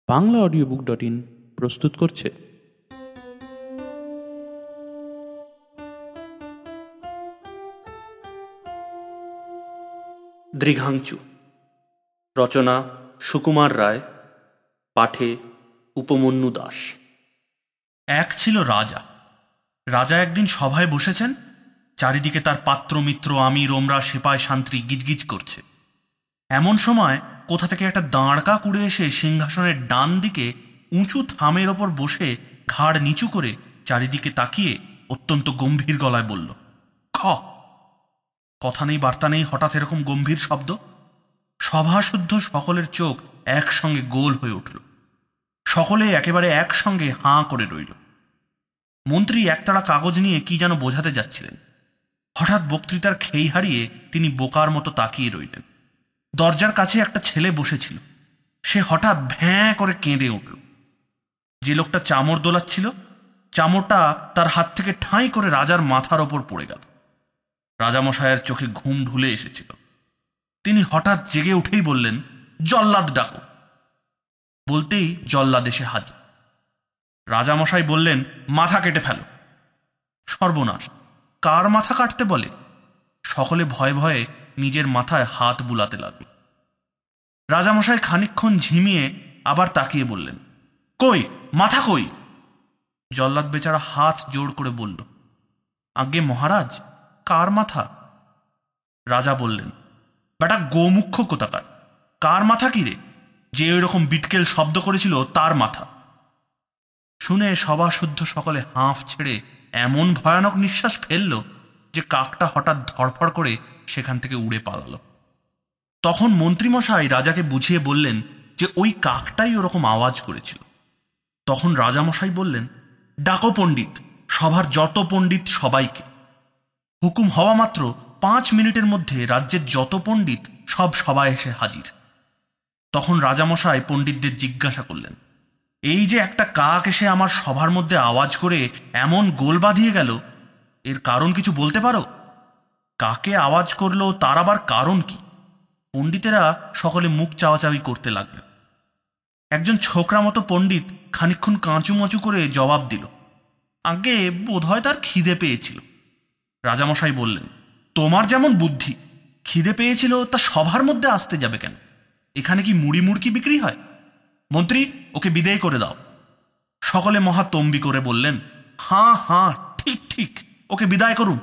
বাংলাঅডিওবুক.in প্রস্তুত করছে দৃঘাংচু। রচনা সুকুমার রায়, পাঠে উপমন্যু দাস। এক ছিল রাজা। রাজা একদিন সভায় বসেছেন। চারিদিকে তার পাত্র মিত্র আমির ওমরা সেপাই শান্ত্রী গিজগিজ করছে। এমন সময় কোথা থেকে একটা দাঁড়কা কুড়ে এসে সিংহাসনের ডান দিকে উঁচু থামের ওপর বসে ঘাড় নিচু করে চারিদিকে তাকিয়ে অত্যন্ত গম্ভীর গলায় বলল, খ। কথা নেই বার্তা নেই, হঠাৎ এরকম গম্ভীর শব্দ। সভাশুদ্ধ সকলের চোখ একসঙ্গে গোল হয়ে উঠল। সকলে একেবারে একসঙ্গে হাঁ করে রইল। মন্ত্রী একতাড়া কাগজ নিয়ে কি যেন বোঝাতে যাচ্ছিলেন। হঠাৎ বক্তৃতার খেই হারিয়ে তিনি বোকার মতো তাকিয়ে রইলেন। দরজার কাছে একটা ছেলে বসেছিল। সে হঠাৎ ভ্যাঁ করে কেঁদে উঠল। যে লোকটা চামড় দোলাচ্ছিল, চামড়টা তার হাত থেকে ঠাঁই করে রাজার মাথার ওপর পড়ে গেল। রাজামশায়ের চোখে ঘুম ঢুলে এসেছিল। তিনি হঠাৎ জেগে উঠেই বললেন, জল্লাদ ডাকো। বলতেই জল্লাদ এসে হাজির। রাজামশাই বললেন, মাথা কেটে ফেলো। সর্বনাশ, কার মাথা কাটতে বলে? সকলে ভয়ে ভয়ে নিজের মাথায় হাত বুলাতে লাগল। রাজামশাই খানিকক্ষণ ঝিমিয়ে আবার তাকিয়ে বললেন, কই মাথা কই? জল্লাদ বেচারা হাত জোড় করে বলল, আজ্ঞে মহারাজ, কার মাথা? রাজা বললেন, বেটা গোমুখ্য কোথাকার, কার মাথা কি রে? যে ওই রকম বিটকেল শব্দ করেছিল তার মাথা। শুনে সভাশুদ্ধ সকলে হাঁফ ছেড়ে এমন ভয়ানক নিঃশ্বাস ফেলল যে কাকটা হঠাৎ ধড়ফড় করে সেখান থেকে উড়ে পালাল। তখন মন্ত্রীমশাই রাজাকে বুঝিয়ে বললেন যে ওই কাকটাই ওরকম আওয়াজ করেছিল। তখন রাজামশাই বললেন, ডাকো পণ্ডিত, সভার যত পণ্ডিত সবাইকে। হুকুম হওয়া মাত্র 5 মিনিটের মধ্যে রাজ্যের যত পণ্ডিত সব সভায় এসে হাজির। তখন রাজামশাই পণ্ডিতদের জিজ্ঞাসা করলেন, এই যে একটা কাক এসে আমার সভার মধ্যে আওয়াজ করে এমন গোল বাঁধিয়ে গেল, এর কারণ কিছু বলতে পারো? কাকে আওয়াজ করলো তার আবার কারণ কি? পণ্ডিতেরা সকলে মুখ চাওয়াচাওয়ি করতে লাগলেন। একজন ছোকরা মতো পণ্ডিত খানিকক্ষণ কাঁচুমাচু করে জবাব দিল, আগে বোধহয় তার খিদে পেয়েছিল। রাজামশাই বললেন, তোমার যেমন বুদ্ধি, খিদে পেয়েছিল তা সভার মধ্যে আসতে যাবে কেন? এখানে কি মুড়ি মুড়কি বিক্রি হয়? মন্ত্রী, ওকে বিদায় করে দাও। সকলে মহা তম্বি করে বললেন, হাঁ হাঁ, ঠিক ঠিক, ওকে বিদায় করুন।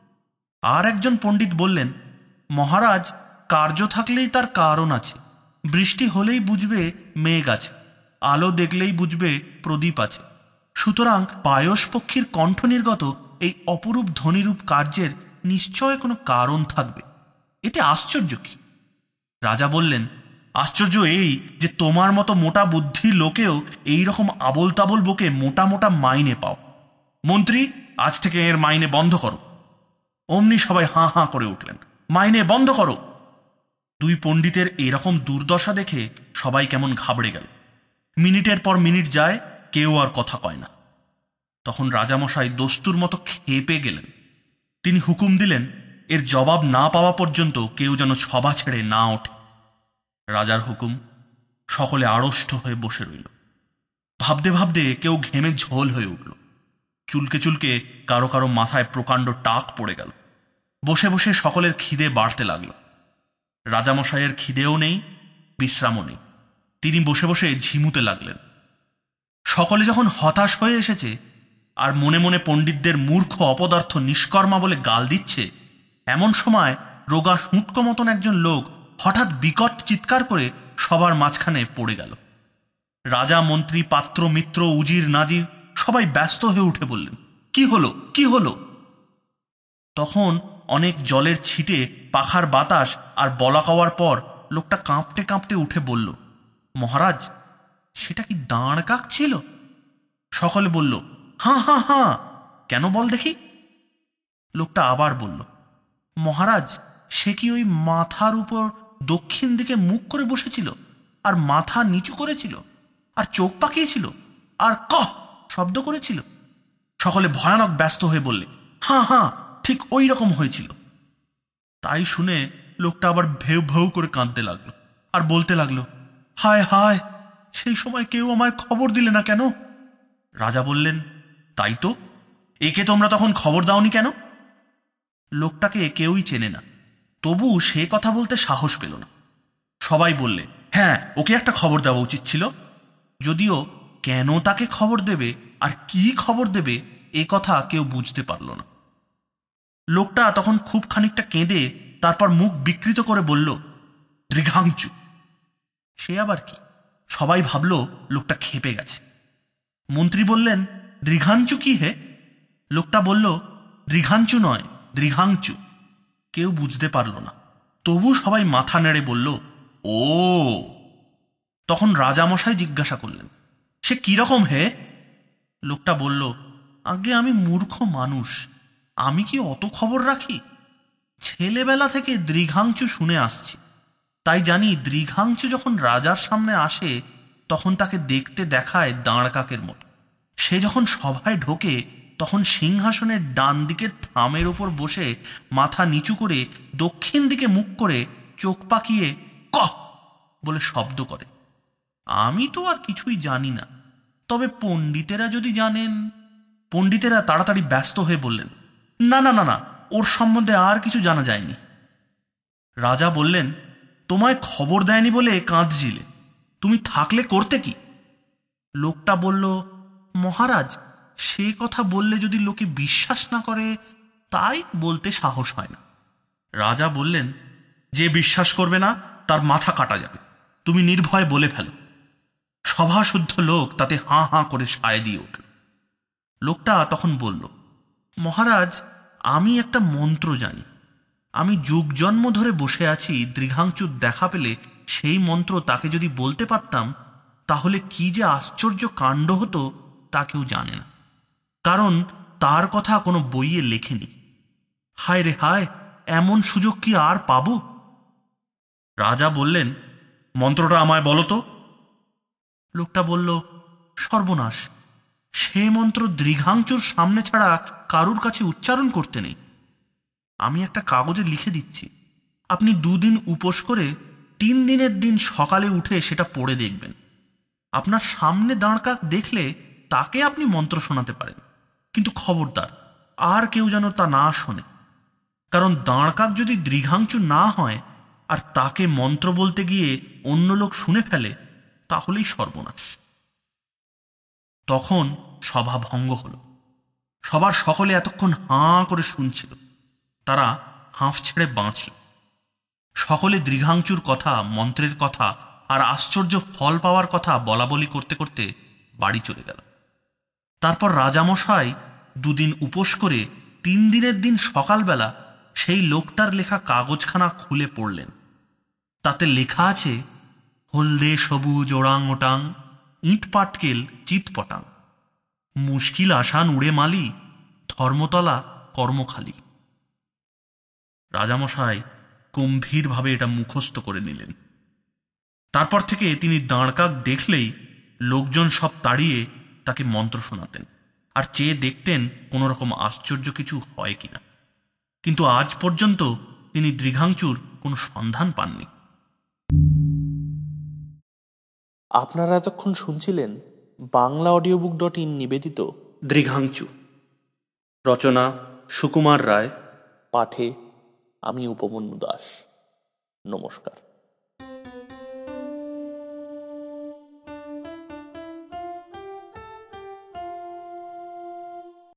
আর একজন পণ্ডিত বললেন, মহারাজ, কার্য থাকলেই তার কারণ আছে। বৃষ্টি হলেই বুঝবে মেঘ আছে, আলো দেখলেই বুঝবে প্রদীপ আছে। সুতরাং পায়স পক্ষীর কণ্ঠ নির্গত এই অপরূপ ধ্বনিরূপ কার্যের নিশ্চয় কোনো কারণ থাকবে। এতে আশ্চর্য কি? রাজা বললেন, আশ্চর্য এই যে তোমার মতো মোটা বুদ্ধির লোকেও এই রকম আবোল তাবোল বকে মোটা মোটা মাইনে পাও। মন্ত্রী, আজ থেকে এর মাইনে বন্ধ করো। অমনি সবাই হাঁ হাঁ করে উঠলেন, মাইনে বন্ধ করো। দুই পণ্ডিতের এরকম দুর্দশা দেখে সবাই কেমন ঘাবড়ে গেল। মিনিটের পর মিনিট যায়, কেউ আর কথা কয় না। তখন রাজামশাই দস্তুর মতো খেপে গেলেন। তিনি হুকুম দিলেন, এর জবাব না পাওয়া পর্যন্ত কেউ যেন সভা ছেড়ে না ওঠে। রাজার হুকুম। সকলে আড়ষ্ট হয়ে বসে রইল। ভাবতে ভাবতে কেউ ঘেমে ঝোল হয়ে উঠল। চুলকে চুলকে কারো কারো মাথায় প্রকাণ্ড টাক পড়ে গেল। বসে বসে সকলের খিদে বাড়তে লাগল। রাজামশাইয়ের খিদেও নেই, বিশ্রামও নেই। তিনি বসে বসে ঝিমুতে লাগলেন। সকলে যখন হতাশ হয়ে এসেছে আর মনে মনে পণ্ডিতদের মূর্খ অপদার্থ নিষ্কর্মা বলে গাল দিচ্ছে, এমন সময় রোগা সুঁটকো মতন একজন লোক হঠাৎ বিকট চিৎকার করে সবার মাঝখানে পড়ে গেল। রাজা, মন্ত্রী, পাত্র, মিত্র, উজির, নাজির সবাই ব্যস্ত হয়ে উঠে বললেন, কি হলো, কি হলো? তখন অনেক জলের ছিটে, পাখার বাতাস আর বলা কওয়ার পর লোকটা কাঁপতে কাঁপতে উঠে বলল, মহারাজ, সেটা কি দাঁড় কাক ছিল? সকলে বলল, হাঁ হাঁ হাঁ। কেন বল দেখি? লোকটা আবার বলল, মহারাজ, সে কি ওই মাথার উপর দক্ষিণ দিকে মুখ করে বসেছিল, আর মাথা নিচু করেছিল, আর চোখ পাকিয়েছিল, আর কহ শব্দ করেছিল? সকলে ভয়ানক ব্যস্ত হয়ে বললে, হাঁ হাঁ, ঠিক ওই রকম হয়েছিল। তাই শুনে লোকটা আবার ভেউ ভেউ করে কাঁদতে লাগলো আর বলতে লাগলো, হায় হায়, সেই সময় কেউ আমায় খবর দিলে না কেন? রাজা বললেন, তাই তো, একে তোমরা তখন খবর দাওনি কেন? লোকটাকে কেউই চেনে না, তবু সে কথা বলতে সাহস পেল না। সবাই বললে, হ্যাঁ, ওকে একটা খবর দেওয়া উচিত ছিল। যদিও কেন তাকে খবর দেবে আর কি খবর দেবে এ কথা কেউ বুঝতে পারল না। লোকটা তখন খুব খানিকটা কেঁদে তারপর মুখ বিকৃত করে বলল, দৃঘাংচু। সে আবার কি? সবাই ভাবল লোকটা ক্ষেপে গেছে। মন্ত্রী বললেন, দৃঘাঞ্চু কি হে? লোকটা বলল, দৃঘাঞ্চু নয়, দৃঘাংচু। কেউ বুঝতে পারল না, তবু সবাই মাথা নেড়ে বলল, ও। তখন রাজামশাই জিজ্ঞাসা করলেন, সে কিরকম হে? লোকটা বলল, আগে আমি মূর্খ মানুষ, আমি কি অত খবর রাখি? ছেলেবেলা থেকে দৃঘাংচু শুনে আসছি, তাই জানি দৃঘাংচু যখন রাজার সামনে আসে তখন তাকে দেখতে দেখায় দাঁড় কাকের মতো। সে যখন সভায় ঢোকে তখন সিংহাসনের ডান দিকের থামের ওপর বসে মাথা নিচু করে দক্ষিণ দিকে মুখ করে চোখ পাকিয়ে কহ বলে শব্দ করে। আমি তো আর কিছুই জানি না, তবে পণ্ডিতেরা যদি জানেন। পণ্ডিতেরা তাড়াতাড়ি ব্যস্ত হয়ে বললেন, না না না না, ওর সম্বন্ধে আর কিছু জানা যায়নি। রাজা বললেন, তোমায় খবর দেয়নি বলে কাঁদছিলে, তুমি থাকলে করতে কি? লোকটা বলল, মহারাজ, সে কথা বললে যদি লোকে বিশ্বাস না করে, তাই বলতে সাহস হয় না। রাজা বললেন, যে বিশ্বাস করবে না তার মাথা কাটা যাবে, তুমি নির্ভয় বলে ফেলো। সভাশুদ্ধ লোক তাতে হাঁ হাঁ করে সায় দিয়ে উঠল। লোকটা তখন বলল, মহারাজ, আমি একটা মন্ত্র জানি। আমি যুগ জন্ম ধরে বসে আছি, দৃঘাংচুর দেখা পেলে সেই মন্ত্র তাকে যদি বলতে পারতাম তাহলে কি যে আশ্চর্য কাণ্ড হতো তা কেউ জানে না, কারণ তার কথা কোনো বইয়ে লেখেনি। হায় রে হায়, এমন সুযোগ কি আর পাব? রাজা বললেন, মন্ত্রটা আমায় বলো তো। লোকটা বলল, সর্বনাশ, সে মন্ত্র দৃঘাংচুর সামনে ছাড়া কারুর কাছে উচ্চারণ করতে নেই। আমি একটা কাগজে লিখে দিচ্ছি, আপনি 2 দিন উপোস করে 3 দিনের দিন সকালে উঠে সেটা পড়ে দেখবেন। আপনার সামনে দাঁড়কাক দেখলে তাকে আপনি মন্ত্র শোনাতে পারেন, কিন্তু খবরদার আর কেউ যেন তা না শোনে, কারণ দাঁড়কাক যদি দৃঘাংচু না হয় আর তাকে মন্ত্র বলতে গিয়ে অন্য লোক শুনে ফেলে তাহলেই সর্বনাশ। তখন সভা ভঙ্গ হল। সবার সকলে এতক্ষণ হাঁ করে শুনছিল, তারা হাঁফ ছেড়ে বাঁচল। সকলে দৃঘাংচুর কথা, মন্ত্রের কথা আর আশ্চর্য ফল পাওয়ার কথা বলা বলি করতে করতে বাড়ি চলে গেল। তারপর রাজামশাই 2 দিন উপোস করে 3 দিনের দিন সকালবেলা সেই লোকটার লেখা কাগজখানা খুলে পড়লেন। তাতে লেখা আছে, হলদে সবুজ ওরাং ওটাং, ইট পাটকেল চিৎপটাং, মুশকিল আসান উড়ে মালি, ধর্মতলা কর্মখালি। রাজামশাই গম্ভীরভাবে এটা মুখস্থ করে নিলেন। তারপর থেকে তিনি দাঁড়কাক দেখলেই লোকজন সব তাড়িয়ে তাকে মন্ত্র শোনাতেন আর চেয়ে দেখতেন কোনো রকম আশ্চর্য কিছু হয় কিনা। কিন্তু আজ পর্যন্ত তিনি দৃঘাংচুর কোনো সন্ধান পাননি। আপনারা এতক্ষণ শুনছিলেন BanglaAudiobook.in নিবেদিত দৃঘাংচু। রচনা সুকুমার রায়, পাঠে আমি উপমন্যু দাস। নমস্কার।